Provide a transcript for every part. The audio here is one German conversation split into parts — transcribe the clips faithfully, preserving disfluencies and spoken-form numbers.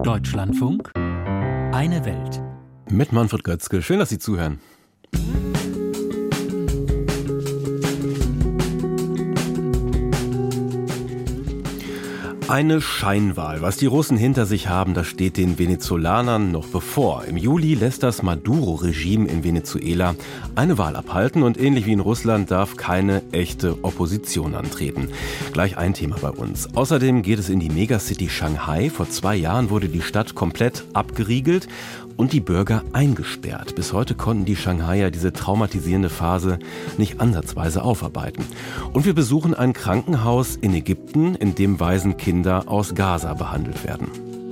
Deutschlandfunk, eine Welt. Mit Manfred Götzke. Schön, dass Sie zuhören. Eine Scheinwahl. Was die Russen hinter sich haben, das steht den Venezolanern noch bevor. Im Juli lässt das Maduro-Regime in Venezuela eine Wahl abhalten und ähnlich wie in Russland darf keine echte Opposition antreten. Gleich ein Thema bei uns. Außerdem geht es in die Megacity Shanghai. Vor zwei Jahren wurde die Stadt komplett abgeriegelt und die Bürger eingesperrt. Bis heute konnten die Shanghaier diese traumatisierende Phase nicht ansatzweise aufarbeiten. Und wir besuchen ein Krankenhaus in Ägypten, in dem Waisenkinder aus Gaza behandelt werden.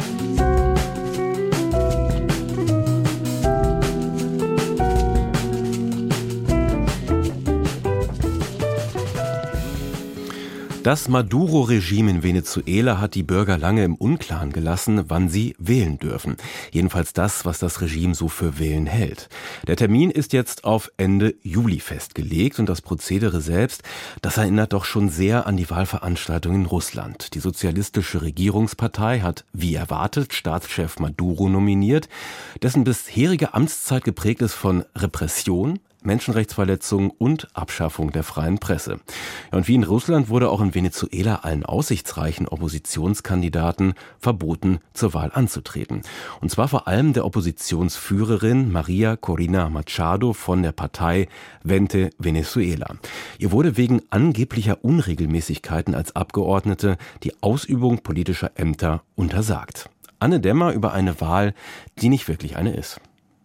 Das Maduro-Regime in Venezuela hat die Bürger lange im Unklaren gelassen, wann sie wählen dürfen. Jedenfalls das, was das Regime so für wählen hält. Der Termin ist jetzt auf Ende Juli festgelegt und das Prozedere selbst, das erinnert doch schon sehr an die Wahlveranstaltung in Russland. Die sozialistische Regierungspartei hat, wie erwartet, Staatschef Maduro nominiert, dessen bisherige Amtszeit geprägt ist von Repression, Menschenrechtsverletzungen und Abschaffung der freien Presse. Ja, und wie in Russland wurde auch in Venezuela allen aussichtsreichen Oppositionskandidaten verboten, zur Wahl anzutreten. Und zwar vor allem der Oppositionsführerin María Corina Machado von der Partei Vente Venezuela. Ihr wurde wegen angeblicher Unregelmäßigkeiten als Abgeordnete die Ausübung politischer Ämter untersagt. Anne Dämmer über eine Wahl, die nicht wirklich eine ist.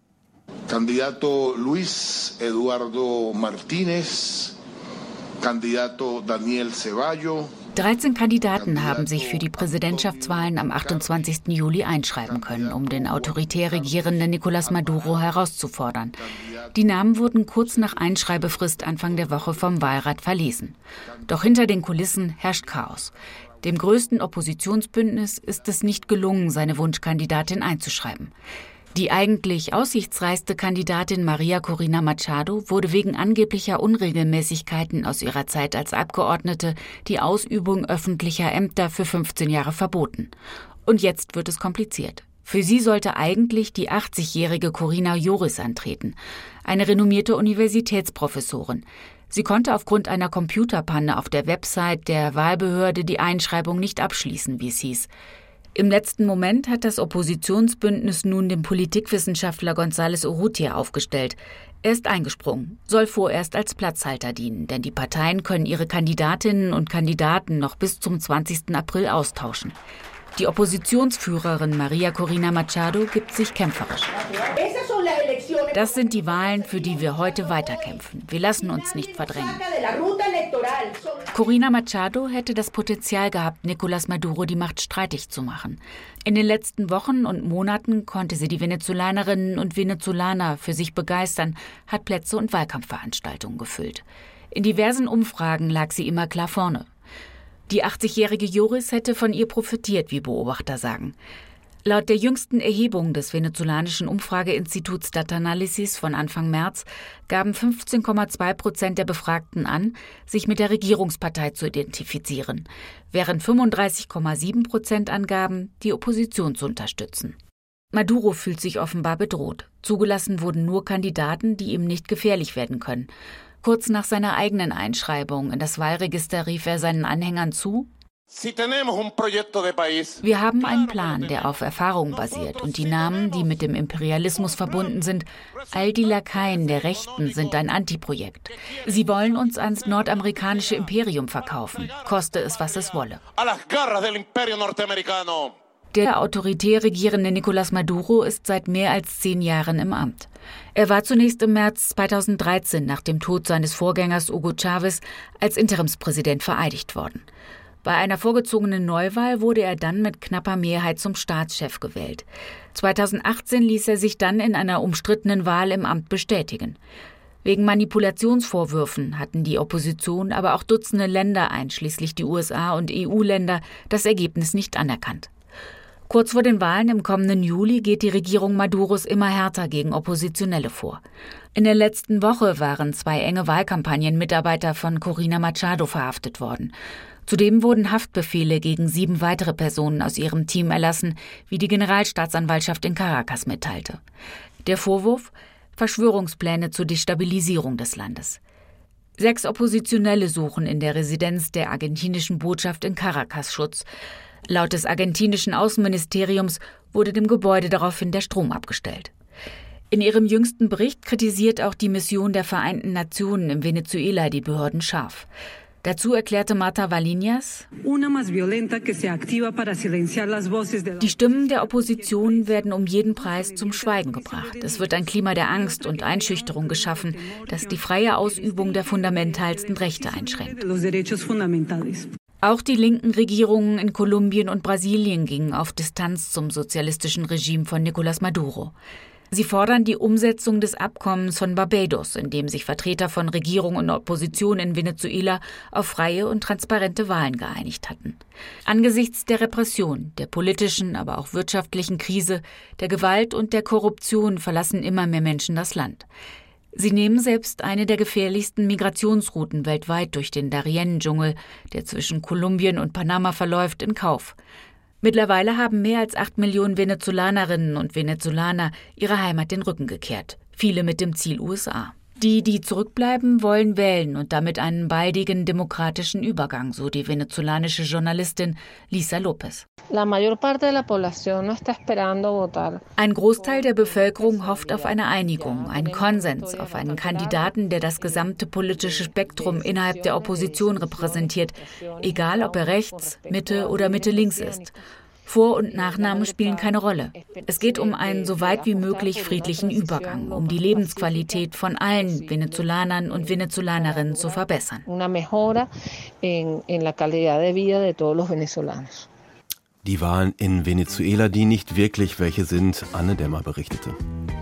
Candidato Luis Eduardo Martínez, Candidato Daniel Ceballo. dreizehn Kandidaten haben sich für die Präsidentschaftswahlen am achtundzwanzigsten Juli einschreiben können, um den autoritär regierenden Nicolás Maduro herauszufordern. Die Namen wurden kurz nach Einschreibefrist Anfang der Woche vom Wahlrat verlesen. Doch hinter den Kulissen herrscht Chaos. Dem größten Oppositionsbündnis ist es nicht gelungen, seine Wunschkandidatin einzuschreiben. Die eigentlich aussichtsreichste Kandidatin María Corina Machado wurde wegen angeblicher Unregelmäßigkeiten aus ihrer Zeit als Abgeordnete die Ausübung öffentlicher Ämter für fünfzehn Jahre verboten. Und jetzt wird es kompliziert. Für sie sollte eigentlich die achtzigjährige Corina Yoris antreten, eine renommierte Universitätsprofessorin. Sie konnte aufgrund einer Computerpanne auf der Website der Wahlbehörde die Einschreibung nicht abschließen, wie es hieß. Im letzten Moment hat das Oppositionsbündnis nun den Politikwissenschaftler González Urrutia aufgestellt. Er ist eingesprungen, soll vorerst als Platzhalter dienen, denn die Parteien können ihre Kandidatinnen und Kandidaten noch bis zum zwanzigsten April austauschen. Die Oppositionsführerin María Corina Machado gibt sich kämpferisch. Das sind die Wahlen, für die wir heute weiterkämpfen. Wir lassen uns nicht verdrängen. Corina Machado hätte das Potenzial gehabt, Nicolás Maduro die Macht streitig zu machen. In den letzten Wochen und Monaten konnte sie die Venezolanerinnen und Venezolaner für sich begeistern, hat Plätze und Wahlkampfveranstaltungen gefüllt. In diversen Umfragen lag sie immer klar vorne. Die achtzigjährige Yoris hätte von ihr profitiert, wie Beobachter sagen. Laut der jüngsten Erhebung des venezolanischen Umfrageinstituts Datanálisis von Anfang März gaben fünfzehn Komma zwei Prozent der Befragten an, sich mit der Regierungspartei zu identifizieren, während fünfunddreißig Komma sieben Prozent angaben, die Opposition zu unterstützen. Maduro fühlt sich offenbar bedroht. Zugelassen wurden nur Kandidaten, die ihm nicht gefährlich werden können. Kurz nach seiner eigenen Einschreibung in das Wahlregister rief er seinen Anhängern zu: Wir haben einen Plan, der auf Erfahrung basiert, und die Namen, die mit dem Imperialismus verbunden sind, all die Lakaien der Rechten, sind ein Antiprojekt. Sie wollen uns ans nordamerikanische Imperium verkaufen, koste es, was es wolle. Der autoritär regierende Nicolás Maduro ist seit mehr als zehn Jahren im Amt. Er war zunächst im März zweitausenddreizehn nach dem Tod seines Vorgängers Hugo Chávez als Interimspräsident vereidigt worden. Bei einer vorgezogenen Neuwahl wurde er dann mit knapper Mehrheit zum Staatschef gewählt. zweitausendachtzehn ließ er sich dann in einer umstrittenen Wahl im Amt bestätigen. Wegen Manipulationsvorwürfen hatten die Opposition, aber auch Dutzende Länder, einschließlich die U S A und E U-Länder, das Ergebnis nicht anerkannt. Kurz vor den Wahlen im kommenden Juli geht die Regierung Maduros immer härter gegen Oppositionelle vor. In der letzten Woche waren zwei enge Wahlkampagnenmitarbeiter von Corina Machado verhaftet worden. Zudem wurden Haftbefehle gegen sieben weitere Personen aus ihrem Team erlassen, wie die Generalstaatsanwaltschaft in Caracas mitteilte. Der Vorwurf: Verschwörungspläne zur Destabilisierung des Landes. Sechs Oppositionelle suchen in der Residenz der argentinischen Botschaft in Caracas Schutz. Laut des argentinischen Außenministeriums wurde dem Gebäude daraufhin der Strom abgestellt. In ihrem jüngsten Bericht kritisiert auch die Mission der Vereinten Nationen in Venezuela die Behörden scharf. Dazu erklärte Marta Valinas: Die Stimmen der Opposition werden um jeden Preis zum Schweigen gebracht. Es wird ein Klima der Angst und Einschüchterung geschaffen, das die freie Ausübung der fundamentalsten Rechte einschränkt. Auch die linken Regierungen in Kolumbien und Brasilien gingen auf Distanz zum sozialistischen Regime von Nicolás Maduro. Sie fordern die Umsetzung des Abkommens von Barbados, in dem sich Vertreter von Regierung und Opposition in Venezuela auf freie und transparente Wahlen geeinigt hatten. Angesichts der Repression, der politischen, aber auch wirtschaftlichen Krise, der Gewalt und der Korruption verlassen immer mehr Menschen das Land. Sie nehmen selbst eine der gefährlichsten Migrationsrouten weltweit durch den Darien-Dschungel, der zwischen Kolumbien und Panama verläuft, in Kauf. Mittlerweile haben mehr als acht Millionen Venezolanerinnen und Venezolaner ihrer Heimat den Rücken gekehrt, viele mit dem Ziel U S A. Die, die zurückbleiben, wollen wählen und damit einen baldigen demokratischen Übergang, so die venezolanische Journalistin Lisa Lopez. Ein Großteil der Bevölkerung hofft auf eine Einigung, einen Konsens, auf einen Kandidaten, der das gesamte politische Spektrum innerhalb der Opposition repräsentiert, egal ob er rechts, Mitte oder Mitte-links ist. Vor- und Nachnamen spielen keine Rolle. Es geht um einen so weit wie möglich friedlichen Übergang, um die Lebensqualität von allen Venezolanern und Venezolanerinnen zu verbessern. Die Wahlen in Venezuela, die nicht wirklich welche sind, Anne Dämmer berichtete.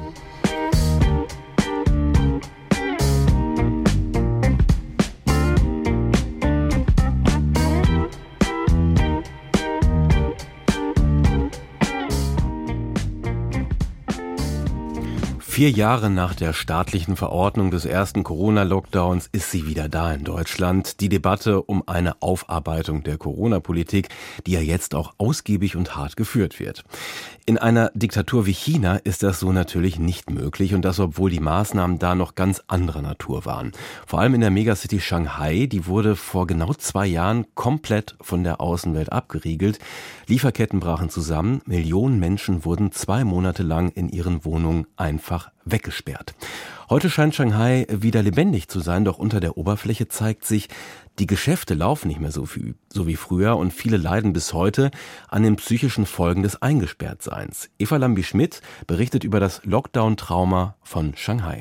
Vier Jahre nach der staatlichen Verordnung des ersten Corona-Lockdowns ist sie wieder da in Deutschland. Die Debatte um eine Aufarbeitung der Corona-Politik, die ja jetzt auch ausgiebig und hart geführt wird. In einer Diktatur wie China ist das so natürlich nicht möglich, und das, obwohl die Maßnahmen da noch ganz anderer Natur waren. Vor allem in der Megacity Shanghai, die wurde vor genau zwei Jahren komplett von der Außenwelt abgeriegelt. Lieferketten brachen zusammen, Millionen Menschen wurden zwei Monate lang in ihren Wohnungen einfach weggesperrt. Heute scheint Shanghai wieder lebendig zu sein, doch unter der Oberfläche zeigt sich, die Geschäfte laufen nicht mehr so, viel, so wie früher, und viele leiden bis heute an den psychischen Folgen des Eingesperrtseins. Eva Lambi-Schmidt berichtet über das Lockdown-Trauma von Shanghai.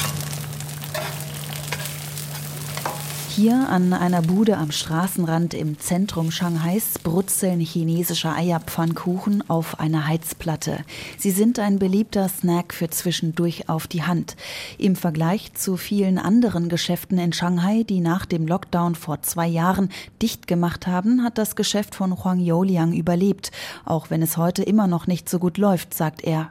Hier an einer Bude am Straßenrand im Zentrum Shanghais brutzeln chinesische Eierpfannkuchen auf einer Heizplatte. Sie sind ein beliebter Snack für zwischendurch auf die Hand. Im Vergleich zu vielen anderen Geschäften in Shanghai, die nach dem Lockdown vor zwei Jahren dicht gemacht haben, hat das Geschäft von Huang Youliang überlebt. Auch wenn es heute immer noch nicht so gut läuft, sagt er.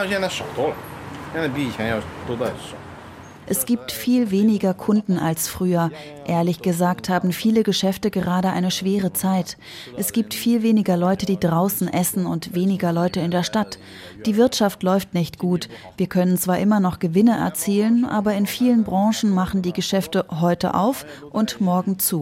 Es gibt viel weniger Kunden als früher. Ehrlich gesagt haben viele Geschäfte gerade eine schwere Zeit. Es gibt viel weniger Leute, die draußen essen, und weniger Leute in der Stadt. Die Wirtschaft läuft nicht gut. Wir können zwar immer noch Gewinne erzielen, aber in vielen Branchen machen die Geschäfte heute auf und morgen zu.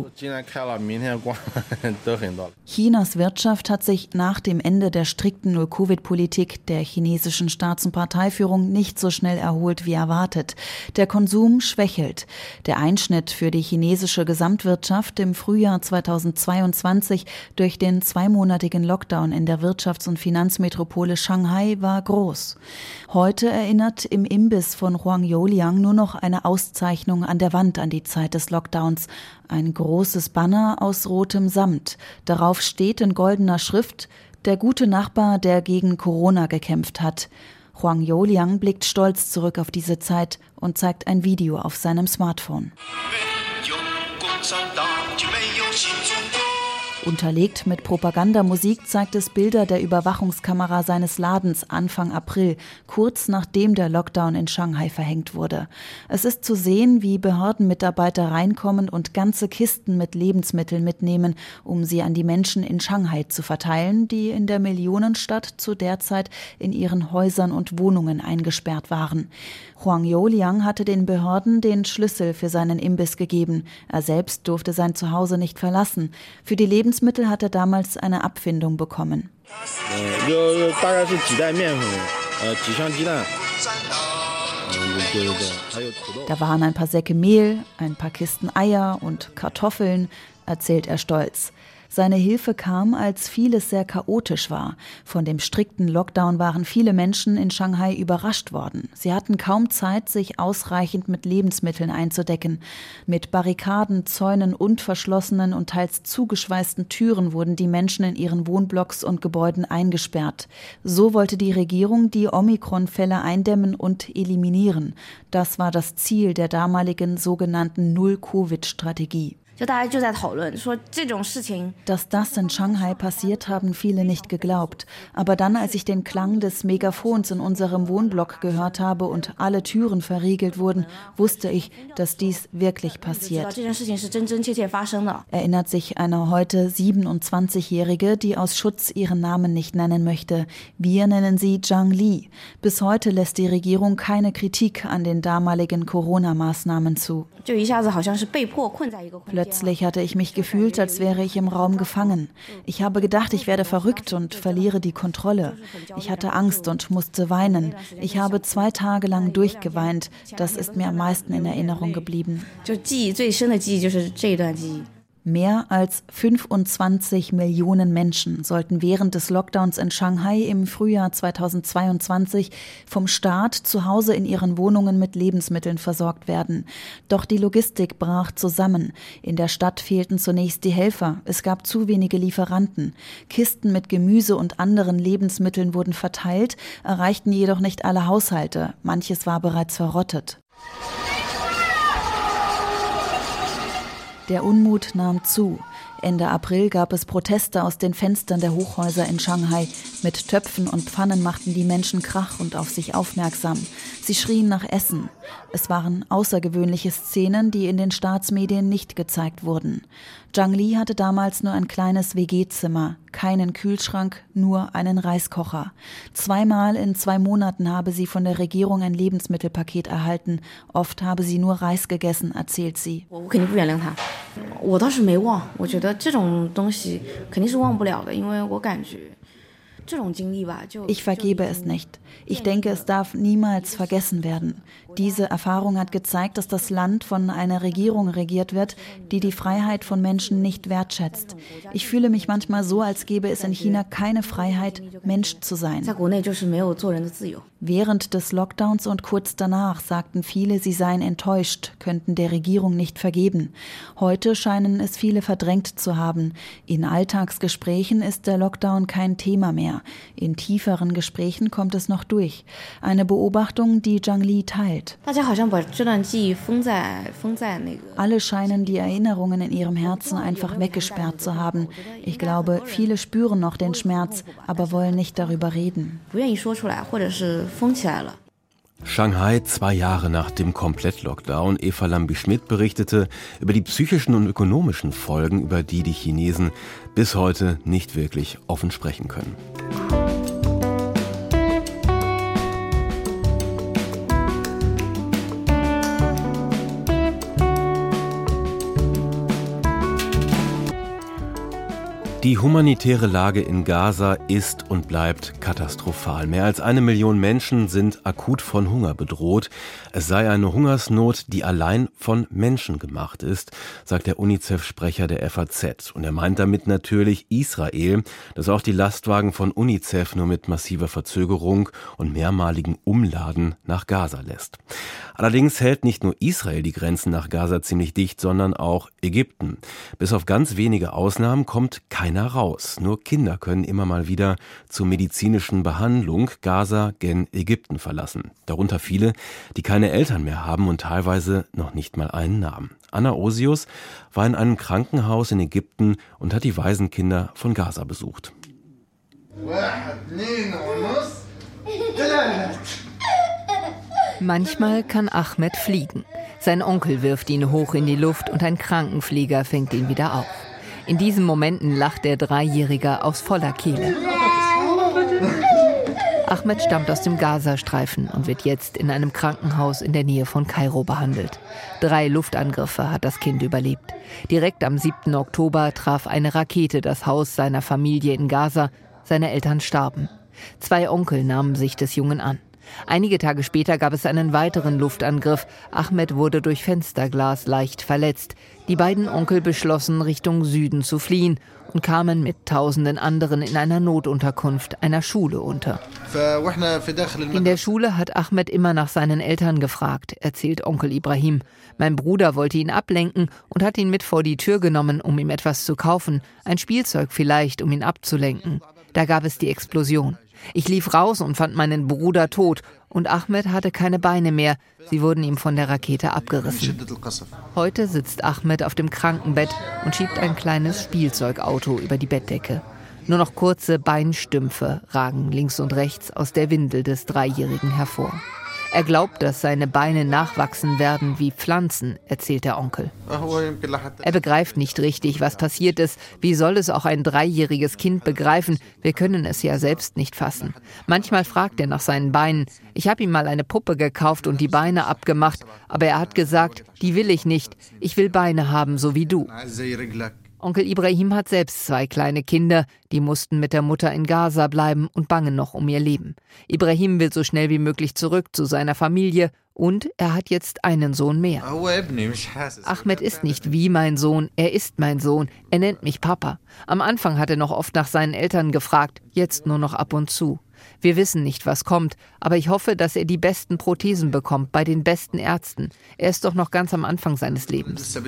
Chinas Wirtschaft hat sich nach dem Ende der strikten Null-Covid-Politik der chinesischen Staats- und Parteiführung nicht so schnell erholt wie erwartet. Der Konsum schwächelt. Der Einschnitt für die chinesische Gesamtwirtschaft im Frühjahr zweitausendzweiundzwanzig durch den zweimonatigen Lockdown in der Wirtschafts- und Finanzmetropole Shanghai war groß. Heute erinnert im Imbiss von Huang Youliang nur noch eine Auszeichnung an der Wand an die Zeit des Lockdowns. Ein großes Banner aus rotem Samt. Darauf steht in goldener Schrift: Der gute Nachbar, der gegen Corona gekämpft hat. Huang Youliang blickt stolz zurück auf diese Zeit und zeigt ein Video auf seinem Smartphone. Unterlegt mit Propagandamusik zeigt es Bilder der Überwachungskamera seines Ladens Anfang April, kurz nachdem der Lockdown in Shanghai verhängt wurde. Es ist zu sehen, wie Behördenmitarbeiter reinkommen und ganze Kisten mit Lebensmitteln mitnehmen, um sie an die Menschen in Shanghai zu verteilen, die in der Millionenstadt zu der Zeit in ihren Häusern und Wohnungen eingesperrt waren. Huang Youliang hatte den Behörden den Schlüssel für seinen Imbiss gegeben. Er selbst durfte sein Zuhause nicht verlassen. Für die Lebensmittel hat er damals eine Abfindung bekommen. Da waren ein paar Säcke Mehl, ein paar Kisten Eier und Kartoffeln, erzählt er stolz. Seine Hilfe kam, als vieles sehr chaotisch war. Von dem strikten Lockdown waren viele Menschen in Shanghai überrascht worden. Sie hatten kaum Zeit, sich ausreichend mit Lebensmitteln einzudecken. Mit Barrikaden, Zäunen und verschlossenen und teils zugeschweißten Türen wurden die Menschen in ihren Wohnblocks und Gebäuden eingesperrt. So wollte die Regierung die Omikron-Fälle eindämmen und eliminieren. Das war das Ziel der damaligen sogenannten Null-Covid-Strategie. Dass das in Shanghai passiert, haben viele nicht geglaubt. Aber dann, als ich den Klang des Megafons in unserem Wohnblock gehört habe und alle Türen verriegelt wurden, wusste ich, dass dies wirklich passiert. Erinnert sich eine heute siebenundzwanzigjährige, die aus Schutz ihren Namen nicht nennen möchte. Wir nennen sie Zhang Li. Bis heute lässt die Regierung keine Kritik an den damaligen Corona-Maßnahmen zu. Plötzlich hatte ich mich gefühlt, als wäre ich im Raum gefangen. Ich habe gedacht, ich werde verrückt und verliere die Kontrolle. Ich hatte Angst und musste weinen. Ich habe zwei Tage lang durchgeweint. Das ist mir am meisten in Erinnerung geblieben. Mehr als fünfundzwanzig Millionen Menschen sollten während des Lockdowns in Shanghai im Frühjahr zweitausendzweiundzwanzig vom Staat zu Hause in ihren Wohnungen mit Lebensmitteln versorgt werden. Doch die Logistik brach zusammen. In der Stadt fehlten zunächst die Helfer. Es gab zu wenige Lieferanten. Kisten mit Gemüse und anderen Lebensmitteln wurden verteilt, erreichten jedoch nicht alle Haushalte. Manches war bereits verrottet. Der Unmut nahm zu. Ende April gab es Proteste aus den Fenstern der Hochhäuser in Shanghai. Mit Töpfen und Pfannen machten die Menschen Krach und auf sich aufmerksam. Sie schrien nach Essen. Es waren außergewöhnliche Szenen, die in den Staatsmedien nicht gezeigt wurden. Zhang Li hatte damals nur ein kleines W G-Zimmer, keinen Kühlschrank, nur einen Reiskocher. Zweimal in zwei Monaten habe sie von der Regierung ein Lebensmittelpaket erhalten. Oft habe sie nur Reis gegessen, erzählt sie. Ich vergebe es nicht. Ich denke, es darf niemals vergessen werden. Diese Erfahrung hat gezeigt, dass das Land von einer Regierung regiert wird, die die Freiheit von Menschen nicht wertschätzt. Ich fühle mich manchmal so, als gäbe es in China keine Freiheit, Mensch zu sein. Während des Lockdowns und kurz danach sagten viele, sie seien enttäuscht, könnten der Regierung nicht vergeben. Heute scheinen es viele verdrängt zu haben. In Alltagsgesprächen ist der Lockdown kein Thema mehr. In tieferen Gesprächen kommt es noch durch. Eine Beobachtung, die Zhang Li teilt. Alle scheinen die Erinnerungen in ihrem Herzen einfach weggesperrt zu haben. Ich glaube, viele spüren noch den Schmerz, aber wollen nicht darüber reden. Shanghai, zwei Jahre nach dem Komplett-Lockdown. Eva Lambi-Schmidt berichtete über die psychischen und ökonomischen Folgen, über die die Chinesen bis heute nicht wirklich offen sprechen können. Die humanitäre Lage in Gaza ist und bleibt katastrophal. Mehr als eine Million Menschen sind akut von Hunger bedroht. Es sei eine Hungersnot, die allein von Menschen gemacht ist, sagt der UNICEF-Sprecher der F A Z. Und er meint damit natürlich Israel, das auch die Lastwagen von UNICEF nur mit massiver Verzögerung und mehrmaligen Umladen nach Gaza lässt. Allerdings hält nicht nur Israel die Grenzen nach Gaza ziemlich dicht, sondern auch Ägypten. Bis auf ganz wenige Ausnahmen kommt keine keiner raus. Nur Kinder können immer mal wieder zur medizinischen Behandlung Gaza gen Ägypten verlassen. Darunter viele, die keine Eltern mehr haben und teilweise noch nicht mal einen Namen. Anna Osius war in einem Krankenhaus in Ägypten und hat die Waisenkinder von Gaza besucht. Manchmal kann Ahmed fliegen. Sein Onkel wirft ihn hoch in die Luft und ein Krankenpfleger fängt ihn wieder auf. In diesen Momenten lacht der Dreijährige aus voller Kehle. Ahmed stammt aus dem Gazastreifen und wird jetzt in einem Krankenhaus in der Nähe von Kairo behandelt. Drei Luftangriffe hat das Kind überlebt. Direkt am siebten Oktober traf eine Rakete das Haus seiner Familie in Gaza. Seine Eltern starben. Zwei Onkel nahmen sich des Jungen an. Einige Tage später gab es einen weiteren Luftangriff. Ahmed wurde durch Fensterglas leicht verletzt. Die beiden Onkel beschlossen, Richtung Süden zu fliehen und kamen mit tausenden anderen in einer Notunterkunft einer Schule unter. In der Schule hat Ahmed immer nach seinen Eltern gefragt, erzählt Onkel Ibrahim. Mein Bruder wollte ihn ablenken und hat ihn mit vor die Tür genommen, um ihm etwas zu kaufen. Ein Spielzeug vielleicht, um ihn abzulenken. Da gab es die Explosion. Ich lief raus und fand meinen Bruder tot und Ahmed hatte keine Beine mehr. Sie wurden ihm von der Rakete abgerissen. Heute sitzt Ahmed auf dem Krankenbett und schiebt ein kleines Spielzeugauto über die Bettdecke. Nur noch kurze Beinstümpfe ragen links und rechts aus der Windel des Dreijährigen hervor. Er glaubt, dass seine Beine nachwachsen werden wie Pflanzen, erzählt der Onkel. Er begreift nicht richtig, was passiert ist. Wie soll es auch ein dreijähriges Kind begreifen? Wir können es ja selbst nicht fassen. Manchmal fragt er nach seinen Beinen. Ich habe ihm mal eine Puppe gekauft und die Beine abgemacht. Aber er hat gesagt, die will ich nicht. Ich will Beine haben, so wie du. Onkel Ibrahim hat selbst zwei kleine Kinder, die mussten mit der Mutter in Gaza bleiben und bangen noch um ihr Leben. Ibrahim will so schnell wie möglich zurück zu seiner Familie und er hat jetzt einen Sohn mehr. Ahmed ist nicht wie mein Sohn, er ist mein Sohn, er nennt mich Papa. Am Anfang hat er noch oft nach seinen Eltern gefragt, jetzt nur noch ab und zu. Wir wissen nicht, was kommt, aber ich hoffe, dass er die besten Prothesen bekommt, bei den besten Ärzten. Er ist doch noch ganz am Anfang seines Lebens.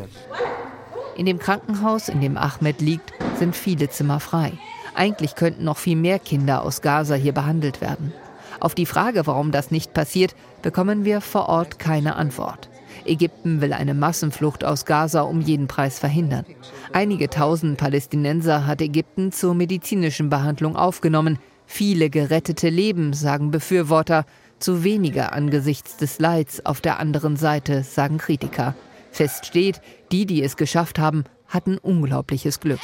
In dem Krankenhaus, in dem Ahmed liegt, sind viele Zimmer frei. Eigentlich könnten noch viel mehr Kinder aus Gaza hier behandelt werden. Auf die Frage, warum das nicht passiert, bekommen wir vor Ort keine Antwort. Ägypten will eine Massenflucht aus Gaza um jeden Preis verhindern. Einige tausend Palästinenser hat Ägypten zur medizinischen Behandlung aufgenommen. Viele gerettete Leben, sagen Befürworter. Zu wenige angesichts des Leids auf der anderen Seite, sagen Kritiker. Fest steht, die, die es geschafft haben, hatten unglaubliches Glück.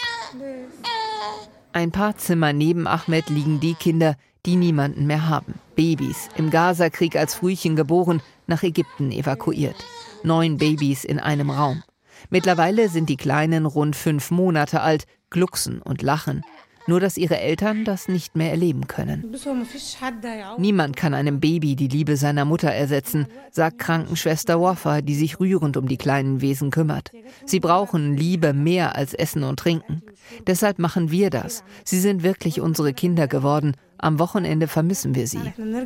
Ein paar Zimmer neben Ahmed liegen die Kinder, die niemanden mehr haben. Babys, im Gazakrieg als Frühchen geboren, nach Ägypten evakuiert. Neun Babys in einem Raum. Mittlerweile sind die Kleinen rund fünf Monate alt, glucksen und lachen. Nur dass ihre Eltern das nicht mehr erleben können. Niemand kann einem Baby die Liebe seiner Mutter ersetzen, sagt Krankenschwester Wafa, die sich rührend um die kleinen Wesen kümmert. Sie brauchen Liebe mehr als Essen und Trinken. Deshalb machen wir das. Sie sind wirklich unsere Kinder geworden. Am Wochenende vermissen wir sie.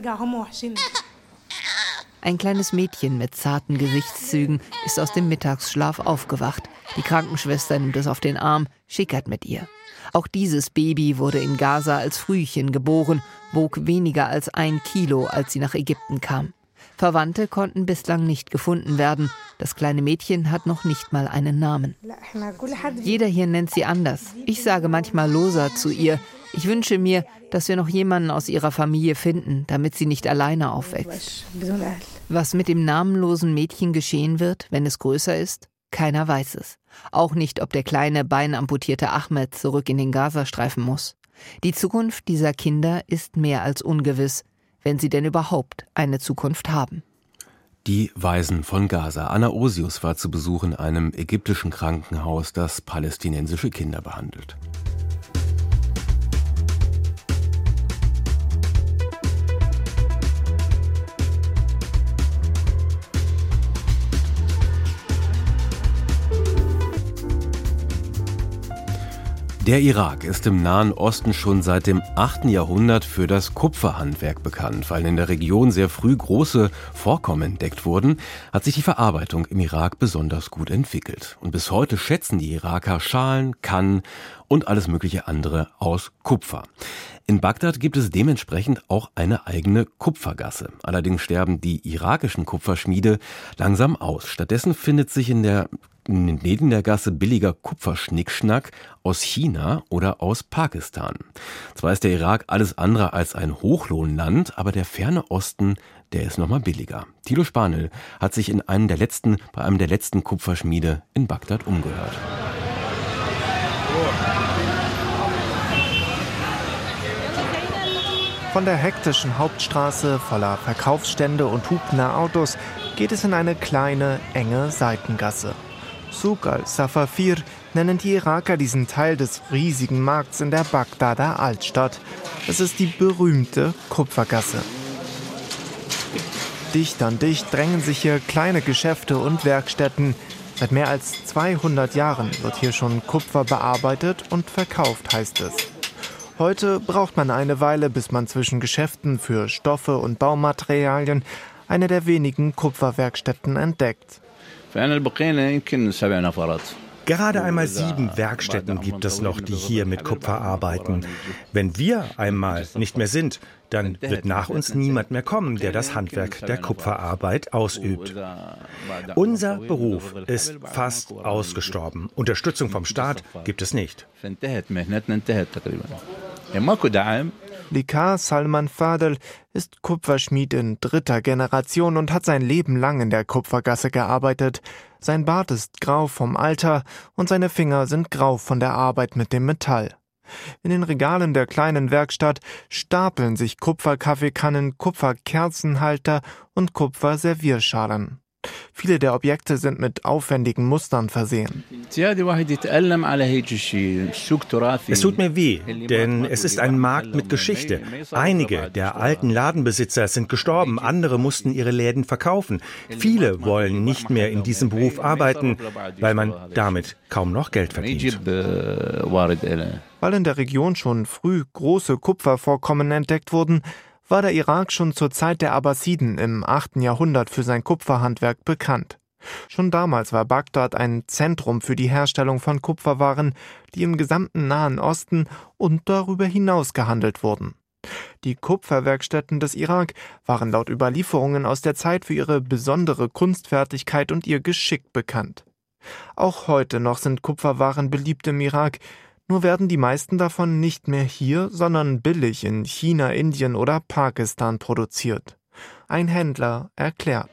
Ein kleines Mädchen mit zarten Gesichtszügen ist aus dem Mittagsschlaf aufgewacht. Die Krankenschwester nimmt es auf den Arm, schickert mit ihr. Auch dieses Baby wurde in Gaza als Frühchen geboren, wog weniger als ein Kilo, als sie nach Ägypten kam. Verwandte konnten bislang nicht gefunden werden. Das kleine Mädchen hat noch nicht mal einen Namen. Jeder hier nennt sie anders. Ich sage manchmal Losa zu ihr. Ich wünsche mir, dass wir noch jemanden aus ihrer Familie finden, damit sie nicht alleine aufwächst. Was mit dem namenlosen Mädchen geschehen wird, wenn es größer ist? Keiner weiß es. Auch nicht, ob der kleine, beinamputierte Ahmed zurück in den Gazastreifen muss. Die Zukunft dieser Kinder ist mehr als ungewiss, wenn sie denn überhaupt eine Zukunft haben. Die Waisen von Gaza. Anna Osius war zu Besuch in einem ägyptischen Krankenhaus, das palästinensische Kinder behandelt. Der Irak ist im Nahen Osten schon seit dem achten Jahrhundert für das Kupferhandwerk bekannt. Weil in der Region sehr früh große Vorkommen entdeckt wurden, hat sich die Verarbeitung im Irak besonders gut entwickelt. Und bis heute schätzen die Iraker Schalen, Kannen und alles mögliche andere aus Kupfer. In Bagdad gibt es dementsprechend auch eine eigene Kupfergasse. Allerdings sterben die irakischen Kupferschmiede langsam aus. Stattdessen findet sich in der neben der Gasse billiger Kupferschnickschnack aus China oder aus Pakistan. Zwar ist der Irak alles andere als ein Hochlohnland, aber der ferne Osten, der ist noch mal billiger. Thilo Spanel hat sich in einem der letzten, bei einem der letzten Kupferschmiede in Bagdad umgehört. Von der hektischen Hauptstraße voller Verkaufsstände und hupender Autos geht es in eine kleine, enge Seitengasse. Souk al-Safafir nennen die Iraker diesen Teil des riesigen Markts in der Bagdader Altstadt. Es ist die berühmte Kupfergasse. Dicht an dicht drängen sich hier kleine Geschäfte und Werkstätten. Seit mehr als zweihundert Jahren wird hier schon Kupfer bearbeitet und verkauft, heißt es. Heute braucht man eine Weile, bis man zwischen Geschäften für Stoffe und Baumaterialien eine der wenigen Kupferwerkstätten entdeckt. Gerade einmal sieben Werkstätten gibt es noch, die hier mit Kupfer arbeiten. Wenn wir einmal nicht mehr sind, dann wird nach uns niemand mehr kommen, der das Handwerk der Kupferarbeit ausübt. Unser Beruf ist fast ausgestorben. Unterstützung vom Staat gibt es nicht. Likar Salman Fadel ist Kupferschmied in dritter Generation und hat sein Leben lang in der Kupfergasse gearbeitet. Sein Bart ist grau vom Alter und seine Finger sind grau von der Arbeit mit dem Metall. In den Regalen der kleinen Werkstatt stapeln sich Kupferkaffeekannen, Kupferkerzenhalter und Kupferservierschalen. Viele der Objekte sind mit aufwendigen Mustern versehen. Es tut mir weh, denn es ist ein Markt mit Geschichte. Einige der alten Ladenbesitzer sind gestorben, andere mussten ihre Läden verkaufen. Viele wollen nicht mehr in diesem Beruf arbeiten, weil man damit kaum noch Geld verdient. Weil in der Region schon früh große Kupfervorkommen entdeckt wurden, war der Irak schon zur Zeit der Abbasiden im achten Jahrhundert für sein Kupferhandwerk bekannt. Schon damals war Bagdad ein Zentrum für die Herstellung von Kupferwaren, die im gesamten Nahen Osten und darüber hinaus gehandelt wurden. Die Kupferwerkstätten des Irak waren laut Überlieferungen aus der Zeit für ihre besondere Kunstfertigkeit und ihr Geschick bekannt. Auch heute noch sind Kupferwaren beliebt im Irak. Nur werden die meisten davon nicht mehr hier, sondern billig in China, Indien oder Pakistan produziert. Ein Händler erklärt.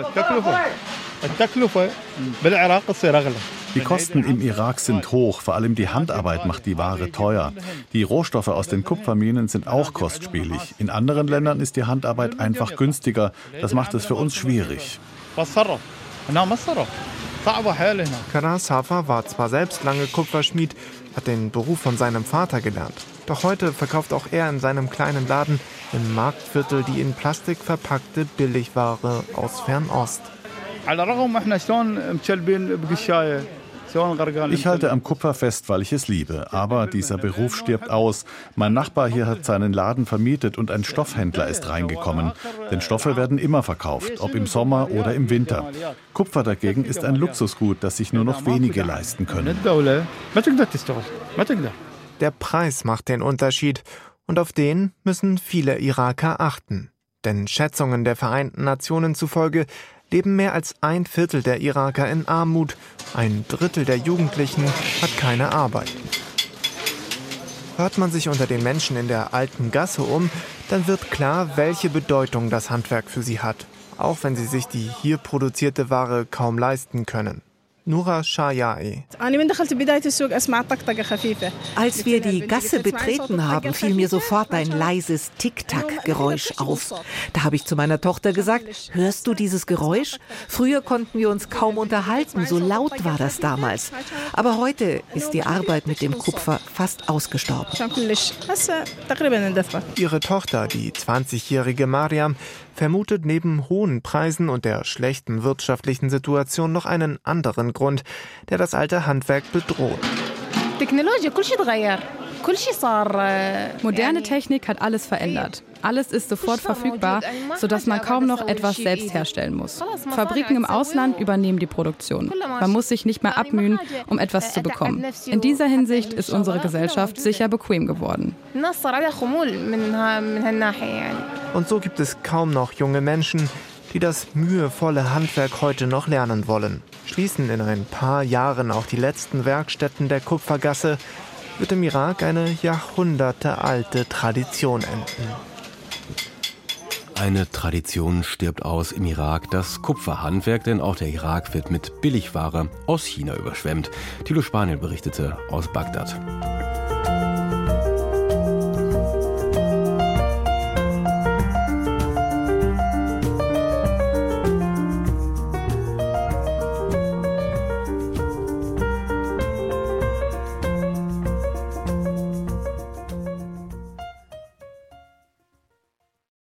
Die Kosten im Irak sind hoch, vor allem die Handarbeit macht die Ware teuer. Die Rohstoffe aus den Kupferminen sind auch kostspielig. In anderen Ländern ist die Handarbeit einfach günstiger. Das macht es für uns schwierig. Karas Hafa war zwar selbst lange Kupferschmied, hat den Beruf von seinem Vater gelernt. Doch heute verkauft auch er in seinem kleinen Laden im Marktviertel die in Plastik verpackte Billigware aus Fernost. Ich halte am Kupfer fest, weil ich es liebe. Aber dieser Beruf stirbt aus. Mein Nachbar hier hat seinen Laden vermietet und ein Stoffhändler ist reingekommen. Denn Stoffe werden immer verkauft, ob im Sommer oder im Winter. Kupfer dagegen ist ein Luxusgut, das sich nur noch wenige leisten können. Der Preis macht den Unterschied. Und auf den müssen viele Iraker achten. Denn Schätzungen der Vereinten Nationen zufolge leben mehr als ein Viertel der Iraker in Armut. Ein Drittel der Jugendlichen hat keine Arbeit. Hört man sich unter den Menschen in der alten Gasse um, dann wird klar, welche Bedeutung das Handwerk für sie hat. Auch wenn sie sich die hier produzierte Ware kaum leisten können. Nura Shayai. Als wir die Gasse betreten haben, fiel mir sofort ein leises Tick-Tack-Geräusch auf. Da habe ich zu meiner Tochter gesagt, hörst du dieses Geräusch? Früher konnten wir uns kaum unterhalten, so laut war das damals. Aber heute ist die Arbeit mit dem Kupfer fast ausgestorben. Ihre Tochter, die zwanzigjährige Mariam, vermutet neben hohen Preisen und der schlechten wirtschaftlichen Situation noch einen anderen Grund, der das alte Handwerk bedroht. Moderne Technik hat alles verändert. Alles ist sofort verfügbar, sodass man kaum noch etwas selbst herstellen muss. Fabriken im Ausland übernehmen die Produktion. Man muss sich nicht mehr abmühen, um etwas zu bekommen. In dieser Hinsicht ist unsere Gesellschaft sicher bequem geworden. Und so gibt es kaum noch junge Menschen, die das mühevolle Handwerk heute noch lernen wollen. Schließen in ein paar Jahren auch die letzten Werkstätten der Kupfergasse, wird im Irak eine jahrhundertealte Tradition enden. Eine Tradition stirbt aus im Irak, das Kupferhandwerk, denn auch der Irak wird mit Billigware aus China überschwemmt. Thilo Spaniel berichtete aus Bagdad.